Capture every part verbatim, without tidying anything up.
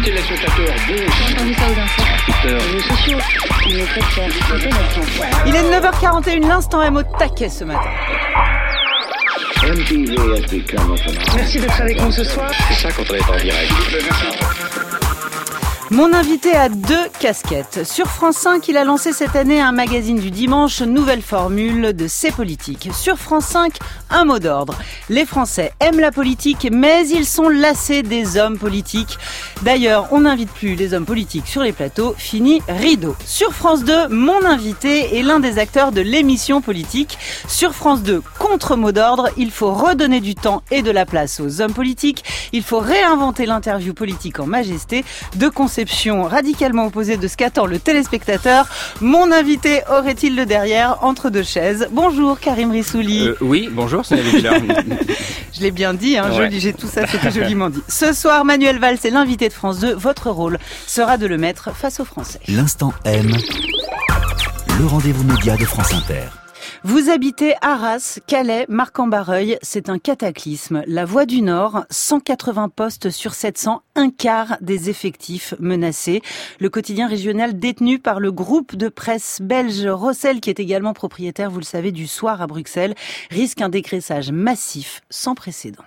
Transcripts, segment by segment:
Mesdames, téléspectateurs, bonjour. J'ai entendu ça aux infos. Les réseaux sociaux, on est très fiers. Il est neuf heures quarante et une, l'instant M au taquet ce matin. Merci d'être avec nous ce soir. C'est ça quand on est en direct. Mon invité a deux casquettes. Sur France cinq, il a lancé cette année un magazine du dimanche, nouvelle formule de C'est politique. Sur France cinq, un mot d'ordre. Les Français aiment la politique, mais ils sont lassés des hommes politiques. D'ailleurs, on n'invite plus les hommes politiques sur les plateaux, fini rideau. Sur France deux, mon invité est l'un des acteurs de l'émission politique. Sur France deux, contre mot d'ordre, il faut redonner du temps et de la place aux hommes politiques. Il faut réinventer l'interview politique en majesté, de conception radicalement opposée de ce qu'attend le téléspectateur. Mon invité aurait-il le derrière entre deux chaises? Bonjour Karim Rissouli. Euh, oui, bonjour, c'est Villa. Je l'ai bien dit, hein, ouais. joli, j'ai tout ça, c'était joliment dit. Ce soir, Manuel Valls est l'invité de France deux. Votre rôle sera de le mettre face aux Français. L'instant M, le rendez-vous média de France Inter. Vous habitez Arras, Calais, Marc-en-Barreuil, c'est un cataclysme. La Voix du Nord, cent quatre-vingts postes sur sept cents, un quart des effectifs menacés. Le quotidien régional détenu par le groupe de presse belge Rossel, qui est également propriétaire, vous le savez, du Soir à Bruxelles, risque un dégraissage massif sans précédent.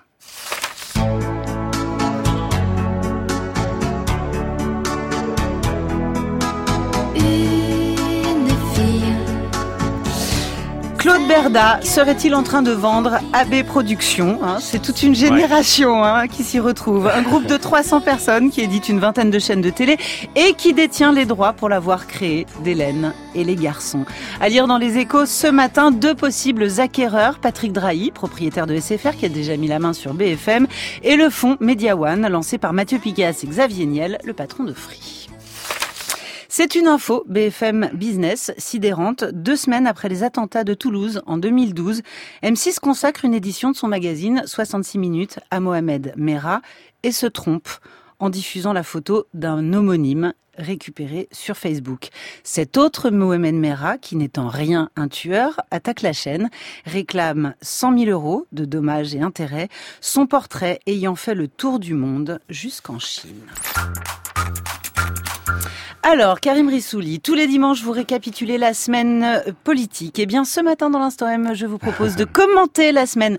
Claude Berda serait-il en train de vendre A B Productions, hein, c'est toute une génération hein, qui s'y retrouve. Un groupe de trois cents personnes qui édite une vingtaine de chaînes de télé et qui détient les droits pour l'avoir créé d'Hélène et les garçons. À lire dans les Échos ce matin, deux possibles acquéreurs, Patrick Drahi, propriétaire de S F R qui a déjà mis la main sur B F M, et le fonds Media One lancé par Mathieu Pigasse et Xavier Niel, le patron de Free. C'est une info B F M Business sidérante. Deux semaines après les attentats de Toulouse en deux mille douze, M six consacre une édition de son magazine soixante-six minutes à Mohamed Merah et se trompe en diffusant la photo d'un homonyme récupéré sur Facebook. Cet autre Mohamed Merah, qui n'est en rien un tueur, attaque la chaîne, réclame cent mille euros de dommages et intérêts, son portrait ayant fait le tour du monde jusqu'en Chine. Alors, Karim Rissouli, tous les dimanches, vous récapitulez la semaine politique. Eh bien, ce matin, dans l'Instant M, je vous propose de commenter la semaine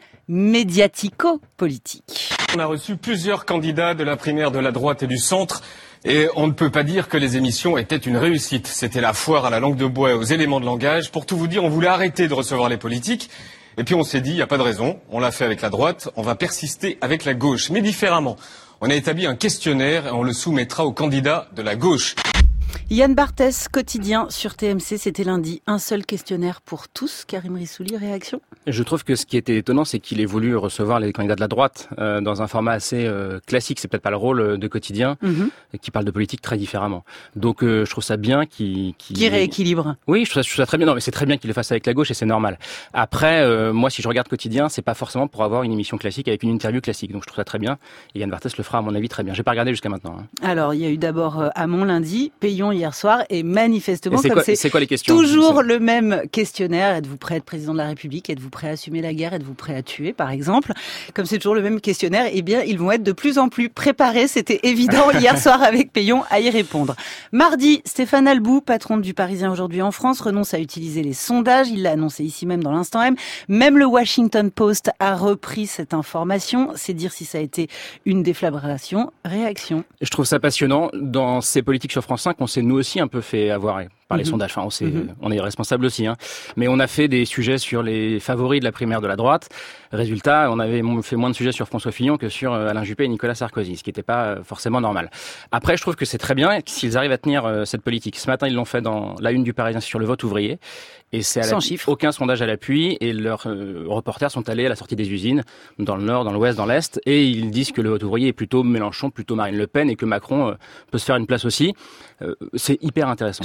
médiatico-politique. On a reçu plusieurs candidats de la primaire de la droite et du centre. Et on ne peut pas dire que les émissions étaient une réussite. C'était la foire à la langue de bois et aux éléments de langage. Pour tout vous dire, on voulait arrêter de recevoir les politiques. Et puis on s'est dit, il n'y a pas de raison. On l'a fait avec la droite. On va persister avec la gauche, mais différemment. On a établi un questionnaire et on le soumettra aux candidats de la gauche. Yann Barthès, quotidien sur T M C, c'était lundi. Un seul questionnaire pour tous. Karim Rissouli, réaction? Je trouve que ce qui était étonnant, c'est qu'il ait voulu recevoir les candidats de la droite euh, dans un format assez euh, classique. C'est peut-être pas le rôle de quotidien, mm-hmm. qui parle de politique très différemment. Donc euh, je trouve ça bien qu'il... Qu'il... Qui rééquilibre. Oui, je trouve, ça, je trouve ça très bien. Non, mais c'est très bien qu'il le fasse avec la gauche et c'est normal. Après, euh, moi, si je regarde quotidien, c'est pas forcément pour avoir une émission classique avec une interview classique. Donc je trouve ça très bien. Et Yann Barthès le fera, à mon avis, très bien. J'ai pas regardé jusqu'à maintenant. Hein. Alors, il y a eu d'abord euh, Hamon lundi, Payon hier soir, et manifestement, et c'est comme quoi, c'est, c'est quoi les questions, toujours le même questionnaire, êtes-vous prêt à être président de la République, êtes-vous prêt à assumer la guerre, êtes-vous prêt à tuer, par exemple, comme c'est toujours le même questionnaire, eh bien, ils vont être de plus en plus préparés, c'était évident hier soir avec Payon à y répondre. Mardi, Stéphane Albou, patron du Parisien aujourd'hui en France, renonce à utiliser les sondages, il l'a annoncé ici même dans l'Instant M, même le Washington Post a repris cette information, c'est dire si ça a été une déflagration. Réaction. Je trouve ça passionnant, dans ces politiques sur France cinq, on s'est nous aussi un peu fait avoir par les mmh. sondages. Enfin, on, sait, mmh. on est responsable aussi. Hein. Mais on a fait des sujets sur les favoris de la primaire de la droite. Résultat, on avait fait moins de sujets sur François Fillon que sur Alain Juppé et Nicolas Sarkozy, ce qui n'était pas forcément normal. Après, je trouve que c'est très bien s'ils arrivent à tenir cette politique. Ce matin, ils l'ont fait dans la une du Parisien sur le vote ouvrier. Et c'est à la... aucun sondage à l'appui. Et leurs euh, reporters sont allés à la sortie des usines, dans le Nord, dans l'Ouest, dans l'Est. Et ils disent que le vote ouvrier est plutôt Mélenchon, plutôt Marine Le Pen, et que Macron euh, peut se faire une place aussi. Euh, c'est hyper intéressant. Je rappelle donc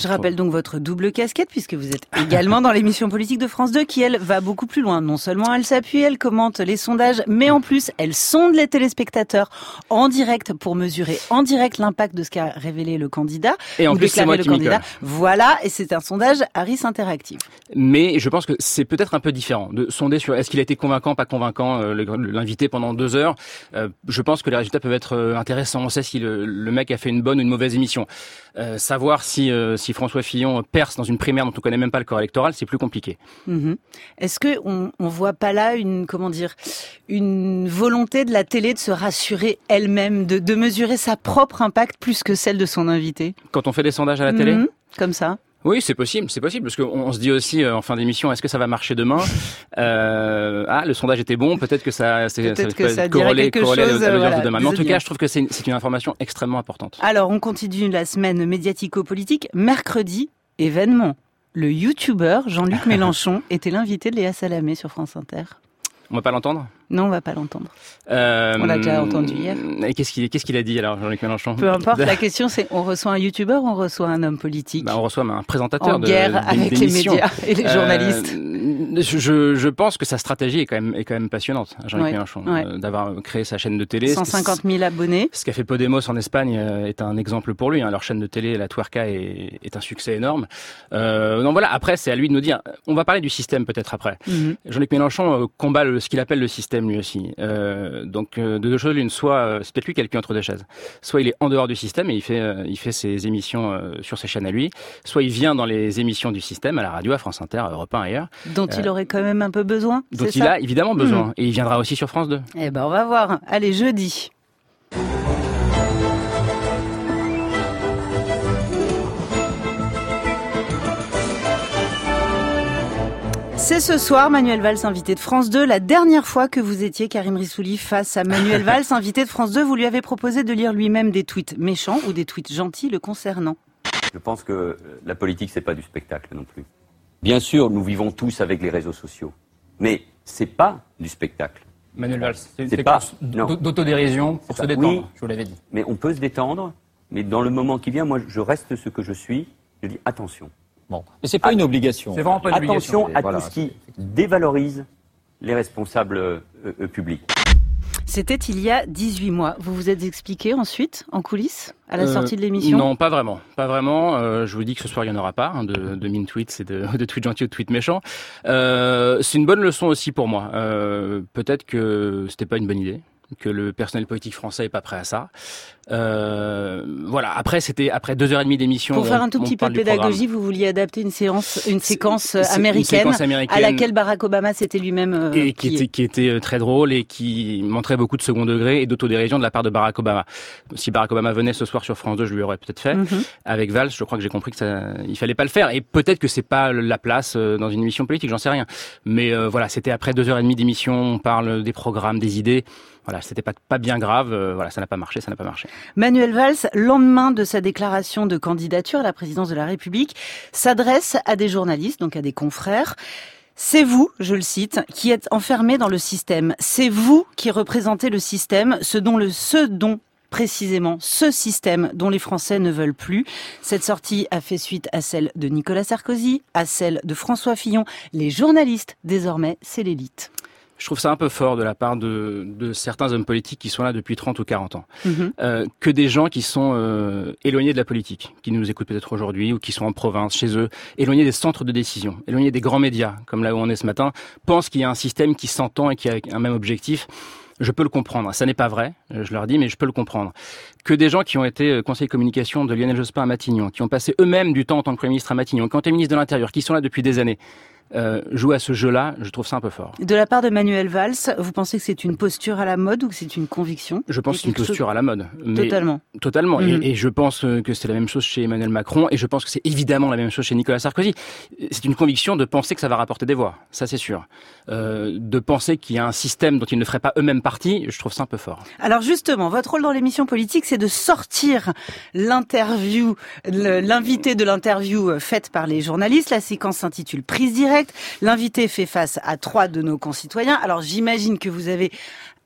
donc votre double casquette, puisque vous êtes également dans l'émission politique de France deux, qui elle va beaucoup plus loin. Non seulement elle s'appuie, elle commente les sondages, mais en plus elle sonde les téléspectateurs en direct pour mesurer en direct l'impact de ce qu'a révélé le candidat. Et en ou plus c'est moi le qui m'y candidat. colle. Voilà, et c'est un sondage Harris interactif. Mais je pense que c'est peut-être un peu différent de sonder sur est-ce qu'il a été convaincant, pas convaincant, euh, l'invité pendant deux heures. Euh, je pense que les résultats peuvent être intéressants. On sait si le, le mec a fait une bonne ou une mauvaise émission. Euh, savoir si, euh, si François Fillon perce dans une primaire dont on connaît même pas le corps électoral, c'est plus compliqué. Mmh. Est-ce que on, on voit pas là une, comment dire, une volonté de la télé de se rassurer elle-même, de, de mesurer sa propre impact plus que celle de son invité? Quand on fait des sondages à la télé? Mmh. Comme ça. Oui, c'est possible, c'est possible, parce qu'on on se dit aussi euh, en fin d'émission, est-ce que ça va marcher demain? euh, Ah, le sondage était bon, peut-être que ça, c'est, peut-être ça que peut ça corrélé, quelque corrélé chose, à l'audience voilà, de demain. Mais en tout bien. cas, je trouve que c'est, c'est une information extrêmement importante. Alors, on continue la semaine médiatico-politique. Mercredi, événement. Le youtubeur Jean-Luc Mélenchon était l'invité de Léa Salamé sur France Inter. On va pas l'entendre? Non, on va pas l'entendre. Euh, On l'a déjà entendu hier. Et qu'est-ce qu'il, qu'est-ce qu'il a dit alors, Jean-Luc Mélenchon? Peu importe, la question c'est, on reçoit un youtubeur ou on reçoit un homme politique? Bah, on reçoit un présentateur en de, guerre de, avec les médias et les journalistes. Euh, je, je pense que sa stratégie est quand même, est quand même passionnante, Jean-Luc ouais, Mélenchon, ouais. euh, d'avoir créé sa chaîne de télé. cent cinquante mille abonnés. Ce qu'a fait Podemos en Espagne euh, est un exemple pour lui. Hein. Leur chaîne de télé, la Tuerca, est, est un succès énorme. Euh, donc voilà, après c'est à lui de nous dire. On va parler du système peut-être après. Mm-hmm. Jean-Luc Mélenchon euh, combat le, ce qu'il appelle le système lui aussi. Euh, donc euh, de deux choses l'une, soit euh, c'est peut-être lui qui a le cul entre deux chaises. Soit il est en dehors du système et il fait euh, il fait ses émissions euh, sur ses chaînes à lui. Soit il vient dans les émissions du système à la radio, à France Inter, à Europe un ailleurs. Dont euh, il aurait quand même un peu besoin. Dont c'est il ça a évidemment besoin. Mmh. Et il viendra aussi sur France deux. Eh ben on va voir. Allez, jeudi. C'est ce soir, Manuel Valls, invité de France deux. La dernière fois que vous étiez, Karim Rissouli, face à Manuel Valls, invité de France deux, vous lui avez proposé de lire lui-même des tweets méchants ou des tweets gentils le concernant. Je pense que la politique, c'est pas du spectacle non plus. Bien sûr, nous vivons tous avec les réseaux sociaux. Mais c'est pas du spectacle. Manuel Valls, c'est une c'est pas, d'autodérision pour se détendre, oui, je vous l'avais dit. Mais on peut se détendre, mais dans le moment qui vient, moi, je reste ce que je suis. Je dis attention. Bon, mais c'est pas à, une obligation. C'est vraiment pas une attention obligation. à voilà, tout ce qui dévalorise les responsables euh, euh, publics. C'était il y a dix-huit mois. Vous vous êtes expliqué ensuite, en coulisses, à la euh, sortie de l'émission? Non, pas vraiment. Pas vraiment. Euh, je vous dis que ce soir, il n'y en aura pas, hein, de, de mine tweets et de, de tweets gentils ou de tweets méchants. Euh, c'est une bonne leçon aussi pour moi. Euh, peut-être que c'était pas une bonne idée, que le personnel politique français est pas prêt à ça. Euh, voilà. Après, c'était après deux heures et demie d'émission. Pour faire on, un tout petit peu de pédagogie, vous vouliez adapter une séance, une séquence c'est, américaine, une séquence américaine à laquelle Barack Obama s'était lui-même euh, et qui était, qui était très drôle et qui montrait beaucoup de second degré et d'autodérision de la part de Barack Obama. Si Barack Obama venait ce soir sur France deux, je lui aurais peut-être fait. Mm-hmm. Avec Valls, je crois que j'ai compris que ça, il fallait pas le faire. Et peut-être que c'est pas la place dans une émission politique, j'en sais rien. Mais euh, voilà, c'était après deux heures et demie d'émission. On parle des programmes, des idées. Voilà, c'était pas pas bien grave. Euh, voilà, ça n'a pas marché, ça n'a pas marché. Manuel Valls, lendemain de sa déclaration de candidature à la présidence de la République, s'adresse à des journalistes, donc à des confrères. C'est vous, je le cite, qui êtes enfermés dans le système. C'est vous qui représentez le système, ce dont le ce dont précisément ce système dont les Français ne veulent plus. Cette sortie a fait suite à celle de Nicolas Sarkozy, à celle de François Fillon. Les journalistes, désormais, c'est l'élite. Je trouve ça un peu fort de la part de, de certains hommes politiques qui sont là depuis trente ou quarante ans. Mmh. Euh, que des gens qui sont euh, éloignés de la politique, qui nous écoutent peut-être aujourd'hui ou qui sont en province, chez eux, éloignés des centres de décision, éloignés des grands médias, comme là où on est ce matin, pensent qu'il y a un système qui s'entend et qui a un même objectif. Je peux le comprendre. Ça n'est pas vrai, je leur dis, mais je peux le comprendre. Que des gens qui ont été conseillers de communication de Lionel Jospin à Matignon, qui ont passé eux-mêmes du temps en tant que Premier ministre à Matignon, qui ont été ministres de l'Intérieur, qui sont là depuis des années, Euh, jouer à ce jeu-là, je trouve ça un peu fort. De la part de Manuel Valls, vous pensez que c'est une posture à la mode ou que c'est une conviction? Je pense que c'est une posture chose... à la mode. Mais totalement. Totalement. Mmh. Et, et je pense que c'est la même chose chez Emmanuel Macron et je pense que c'est évidemment la même chose chez Nicolas Sarkozy. C'est une conviction de penser que ça va rapporter des voix. Ça, c'est sûr. Euh, de penser qu'il y a un système dont ils ne feraient pas eux-mêmes partie, je trouve ça un peu fort. Alors justement, votre rôle dans l'émission politique, c'est de sortir l'interview, l'invité de l'interview faite par les journalistes. La séquence s'intitule Prise directe. L'invité fait face à trois de nos concitoyens. Alors j'imagine que vous avez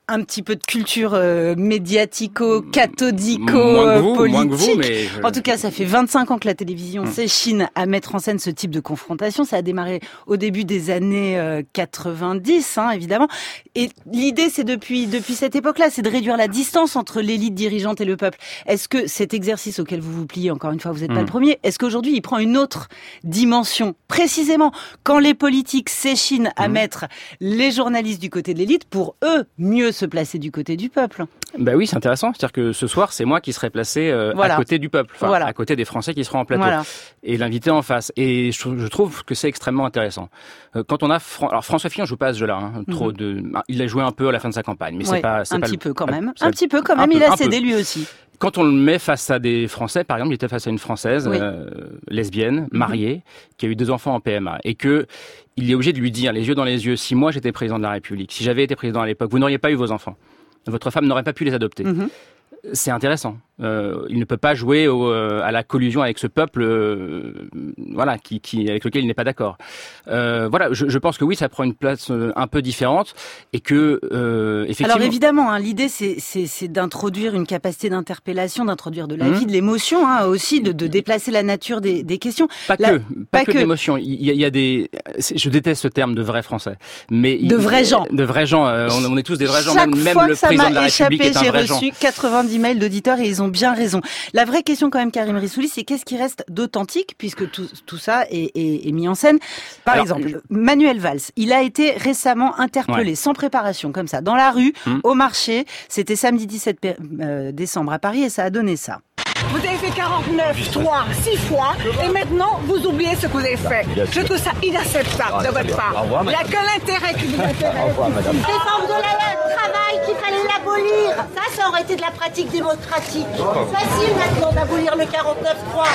un petit peu de culture euh, médiatico-cathodico-politique. Moins que vous, moins que vous, mais je... En tout cas, ça fait vingt-cinq ans que la télévision mmh. s'échine à mettre en scène ce type de confrontation. Ça a démarré au début des années euh, quatre-vingt-dix, hein, évidemment. Et l'idée, c'est depuis depuis cette époque-là, c'est de réduire la distance entre l'élite dirigeante et le peuple. Est-ce que cet exercice auquel vous vous pliez, encore une fois, vous n'êtes mmh. pas le premier, est-ce qu'aujourd'hui, il prend une autre dimension? Précisément, quand les politiques s'échinent à mmh. mettre les journalistes du côté de l'élite, pour eux, mieux se placer du côté du peuple. Ben oui, c'est intéressant. C'est-à-dire que ce soir, c'est moi qui serai placé euh, voilà. à côté du peuple, enfin, voilà. à côté des Français qui seront en plateau, voilà. et l'invité en face. Et je, je trouve que c'est extrêmement intéressant. Euh, quand on a, Fran... alors François Fillon joue pas à ce jeu-là. Hein, trop mm-hmm. de, il a joué un peu à la fin de sa campagne, mais ouais, c'est pas, c'est un pas petit le... peu quand même, c'est un petit peu quand même. Peu, il a cédé peu. lui aussi. Quand on le met face à des Français, par exemple, il était face à une Française oui. euh, lesbienne, mariée, mm-hmm. qui a eu deux enfants en P M A, et que il est obligé de lui dire, les yeux dans les yeux, si moi j'étais président de la République, si j'avais été président à l'époque, vous n'auriez pas eu vos enfants. Votre femme n'aurait pas pu les adopter. Mmh. C'est intéressant. Euh, il ne peut pas jouer au, euh, à la collusion avec ce peuple, euh, voilà, qui, qui, avec lequel il n'est pas d'accord. Euh, voilà, je, je pense que oui, ça prend une place euh, un peu différente et que euh, effectivement. Alors évidemment, hein, l'idée c'est, c'est, c'est d'introduire une capacité d'interpellation, d'introduire de la mmh. vie, de l'émotion, hein, aussi, de, de déplacer la nature des, des questions. Pas la, que, pas, pas que, que de l'émotion. Il y, a, il y a des, je déteste ce terme de vrais Français, mais de il, vrais gens, de vrais gens. Euh, on, on est tous des vrais gens. Chaque même, fois même le que ça président m'a de la échappé, République est un vrai gens. J'ai reçu quatre-vingt-dix mails d'auditeurs et ils ont bien raison. La vraie question quand même, Karim Rissouli, c'est qu'est-ce qui reste d'authentique puisque tout, tout ça est, est, est mis en scène. Par Alors, exemple, je... Manuel Valls, il a été récemment interpellé, ouais. sans préparation, comme ça, dans la rue, hum. au marché. C'était samedi dix-sept décembre à Paris et ça a donné ça. Vous avez fait quarante-neuf, trois, six fois, et maintenant vous oubliez ce que vous avez fait. Je trouve ça inacceptable de votre part. Il n'y a que l'intérêt qui vous intéresse. Défendre de la loi de travail qu'il fallait l'abolir. Ça, ça aurait été de la pratique démocratique. C'est facile maintenant d'abolir le quarante-neuf trois.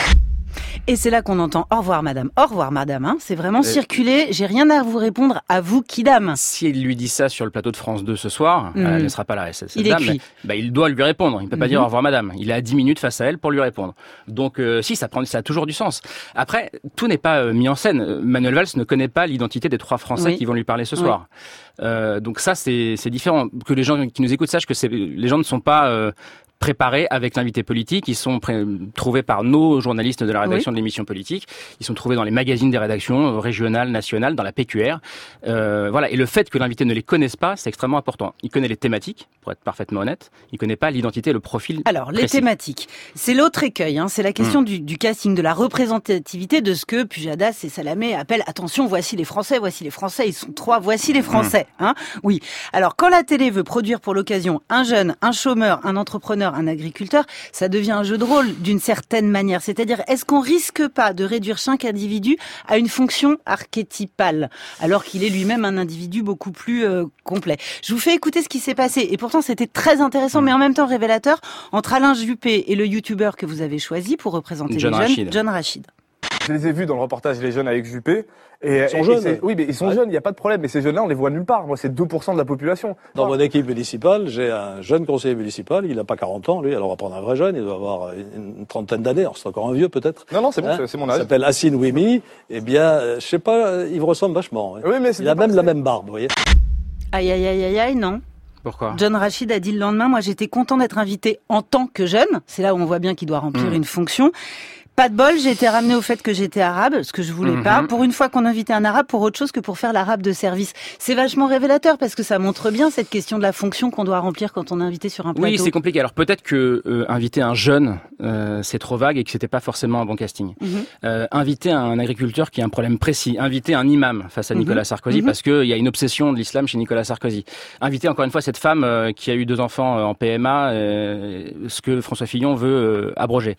Et c'est là qu'on entend « Au revoir madame, au revoir madame hein. ». C'est vraiment euh... circulé, j'ai rien à vous répondre, à vous qui dame. Si il lui dit ça sur le plateau de France deux ce soir, mmh. elle ne sera pas là, cette, cette il dame, est cuit. Mais, bah, il doit lui répondre, il ne peut pas mmh. dire « Au revoir madame ». Il a dix minutes face à elle pour lui répondre. Donc euh, si, ça, prend, ça a toujours du sens. Après, tout n'est pas euh, mis en scène. Manuel Valls ne connaît pas l'identité des trois Français oui. qui vont lui parler ce soir. Oui. Euh, donc ça, c'est, c'est différent. Que les gens qui nous écoutent sachent que c'est, les gens ne sont pas... Euh, préparés avec l'invité politique. Ils sont pré- trouvés par nos journalistes de la rédaction oui. de l'émission politique. Ils sont trouvés dans les magazines des rédactions régionales, nationales, dans la P Q R. Euh, voilà. Et le fait que l'invité ne les connaisse pas, c'est extrêmement important. Il connaît les thématiques, pour être parfaitement honnête. Il connaît pas l'identité, le profil. Alors, les précis. thématiques. C'est l'autre écueil, hein. C'est la question mmh. du, du casting, de la représentativité de ce que Pujadas et Salamé appellent, attention, voici les Français, voici les Français, ils sont trois, voici les Français, mmh. hein. Oui. Alors, quand la télé veut produire pour l'occasion un jeune, un chômeur, un entrepreneur, un agriculteur, ça devient un jeu de rôle d'une certaine manière. C'est-à-dire, est-ce qu'on risque pas de réduire chaque individu à une fonction archétypale, alors qu'il est lui-même un individu beaucoup plus euh, complet? Je vous fais écouter ce qui s'est passé, et pourtant c'était très intéressant, mais en même temps révélateur, entre Alain Juppé et le youtubeur que vous avez choisi pour représenter John les jeunes, Rachid. John Rachid. Je les ai vus dans le reportage Les Jeunes avec Juppé. Et, ils sont et, jeunes. et oui, mais ils sont ouais. jeunes, il n'y a pas de problème. Mais ces jeunes-là, on les voit nulle part. Moi, c'est deux pour cent de la population. Dans mon équipe municipale, j'ai un jeune conseiller municipal. Il n'a pas quarante ans, lui. Alors, on va prendre un vrai jeune. Il doit avoir une, une trentaine d'années. Alors, c'est encore un vieux, peut-être. Non, non, c'est bon, hein c'est mon âge. Il s'appelle Hassine Ouimi. Eh bien, je sais pas, il me ressemble vachement. Hein. Oui, mais il a même la même barbe, vous voyez. Aïe, aïe, aïe, aïe, aïe, non. Pourquoi? John Rachid a dit le lendemain, moi, j'étais content d'être invité en tant que jeune. C'est là où on voit bien qu'il doit remplir mmh. une fonction. Pas de bol, j'ai été ramené au fait que j'étais arabe, ce que je voulais mmh. pas. Pour une fois qu'on invitait un arabe pour autre chose que pour faire l'arabe de service. C'est vachement révélateur parce que ça montre bien cette question de la fonction qu'on doit remplir quand on est invité sur un plateau. Oui, c'est compliqué. Alors peut-être que euh, inviter un jeune, euh, c'est trop vague et que c'était pas forcément un bon casting. Mmh. Euh, inviter un agriculteur qui a un problème précis, inviter un imam face à Nicolas mmh. Sarkozy mmh. parce qu'il y a une obsession de l'islam chez Nicolas Sarkozy. Inviter encore une fois cette femme euh, qui a eu deux enfants euh, en P M A, euh, ce que François Fillon veut euh, abroger.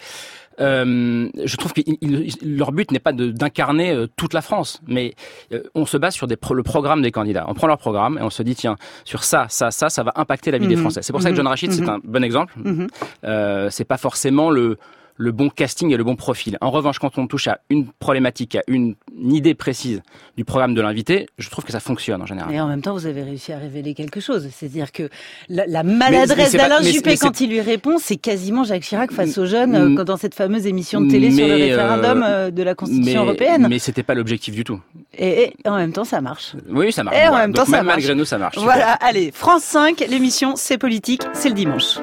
Euh, je trouve que leur but n'est pas de, d'incarner euh, toute la France, mais euh, on se base sur des pro, le programme des candidats. On prend leur programme et on se dit tiens, sur ça, ça, ça, ça va impacter la vie mmh. des Français. C'est pour mmh. ça que John Rachid mmh. c'est un bon exemple. Mmh. Euh, c'est pas forcément le le bon casting et le bon profil. En revanche, quand on touche à une problématique, à une, une idée précise du programme de l'invité, je trouve que ça fonctionne en général. Et en même temps, vous avez réussi à révéler quelque chose. C'est-à-dire que la, la maladresse d'Alain pas, Juppé mais quand il lui répond, c'est quasiment Jacques Chirac face aux jeunes euh, dans cette fameuse émission de télé mais sur le référendum euh, de la Constitution mais, européenne. Mais c'était pas l'objectif du tout. Et, et en même temps, ça marche. Oui, ça marche. Et en voilà. même Donc, temps, même ça marche. malgré nous, ça marche. Voilà, super. Allez, France cinq, l'émission C'est politique, c'est le dimanche.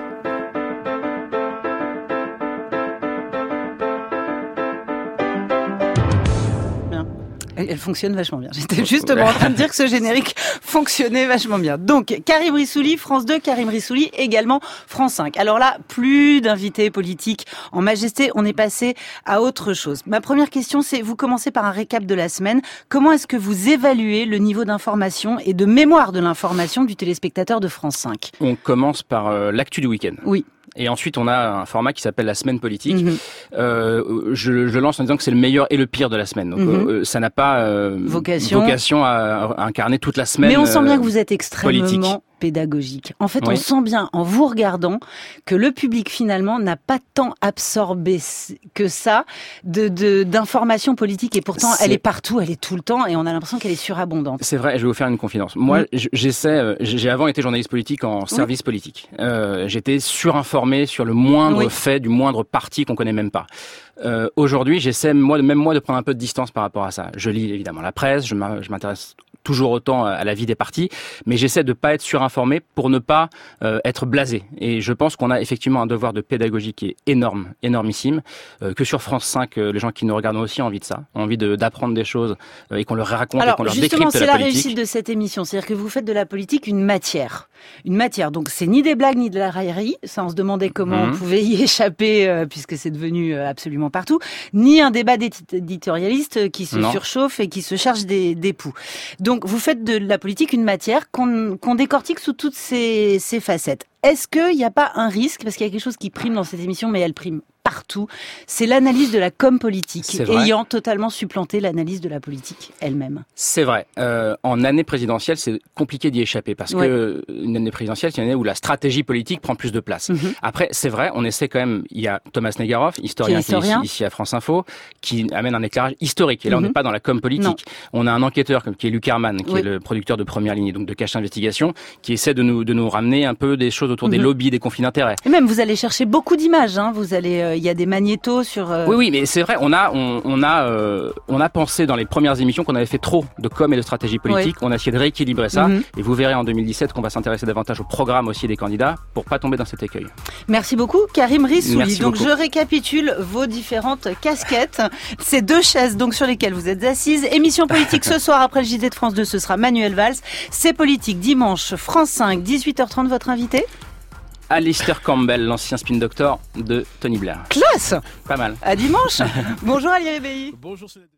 Elle fonctionne vachement bien. J'étais justement en train de dire que ce générique fonctionnait vachement bien. Donc, Karim Rissouli, France deux, Karim Rissouli, également France cinq. Alors là, plus d'invités politiques en majesté, on est passé à autre chose. Ma première question, c'est, vous commencez par un récap de la semaine. Comment est-ce que vous évaluez le niveau d'information et de mémoire de l'information du téléspectateur de France cinq? On commence par euh, l'actu du week-end. Oui. Et ensuite, on a un format qui s'appelle la semaine politique. Mmh. Euh, je, je lance en disant que c'est le meilleur et le pire de la semaine. Donc, mmh. euh, ça n'a pas euh, vocation. vocation à, à incarner toute la semaine. Mais on sent bien que euh, vous êtes extrêmement politique. pédagogique. En fait, oui. on sent bien, en vous regardant, que le public, finalement, n'a pas tant absorbé que ça de, de, d'informations politiques. Et pourtant, c'est... elle est partout, elle est tout le temps, et on a l'impression qu'elle est surabondante. C'est vrai, je vais vous faire une confidence. Moi, mmh. j'essaie, j'ai avant été journaliste politique en service oui. politique. Euh, j'étais surinformé sur le moindre oui. fait, du moindre parti qu'on connaît même pas. Euh, aujourd'hui, j'essaie, moi, même moi, de prendre un peu de distance par rapport à ça. Je lis évidemment la presse, je m'intéresse toujours autant à la vie des partis, mais j'essaie de pas être surinformé pour ne pas euh, être blasé. Et je pense qu'on a effectivement un devoir de pédagogie qui est énorme, énormissime, euh, que sur France cinq, euh, les gens qui nous regardent ont aussi envie de ça, ont envie de, d'apprendre des choses euh, et qu'on leur raconte Alors, et qu'on leur décrypte la politique. Alors justement, c'est la réussite de cette émission, c'est-à-dire que vous faites de la politique une matière. Une matière, donc c'est ni des blagues ni de la raillerie, ça on se demandait comment mmh. on pouvait y échapper euh, puisque c'est devenu euh, absolument partout, ni un débat d'éditorialiste qui se non. surchauffe et qui se charge des, des poux. Donc vous faites de la politique une matière qu'on, qu'on décortique sous toutes ses, ses facettes. Est-ce qu'il n'y a pas un risque, parce qu'il y a quelque chose qui prime dans cette émission, mais elle prime partout, c'est l'analyse de la com politique, ayant totalement supplanté l'analyse de la politique elle-même. C'est vrai. Euh, en année présidentielle, c'est compliqué d'y échapper, parce ouais. que une année présidentielle, c'est une année où la stratégie politique prend plus de place. Mm-hmm. Après, c'est vrai, on essaie quand même, il y a Thomas Negaroff, historien, qui est historien. Qui est ici, ici à France Info, qui amène un éclairage historique. Et là, mm-hmm. on n'est pas dans la com politique. Non. On a un enquêteur qui est Luc Herman, qui oui. est le producteur de Première Ligne, donc de Cache Investigation, qui essaie de nous, de nous ramener un peu des choses autour mm-hmm. des lobbies, des conflits d'intérêts. Et même, vous allez chercher beaucoup d'images, hein. Vous allez, euh, il y a des magnétos sur. Euh... Oui, oui, mais c'est vrai, on a, on, on a, euh, on a pensé dans les premières émissions qu'on avait fait trop de com et de stratégie politique. Oui. On a essayé de rééquilibrer ça, mm-hmm. et vous verrez en deux mille dix-sept qu'on va s'intéresser davantage au programme aussi des candidats pour pas tomber dans cet écueil. Merci beaucoup, Karim Rissouli. Merci donc, beaucoup. je récapitule vos différentes casquettes, ces deux chaises donc sur lesquelles vous êtes assises. Émission politique ce soir après le J T de France deux, ce sera Manuel Valls. C'est politique dimanche, France cinq, dix-huit heures trente. Votre invité? Alistair Campbell, l'ancien spin doctor de Tony Blair. Classe! Pas mal. À dimanche. Bonjour Ali Rebelli. Bonjour.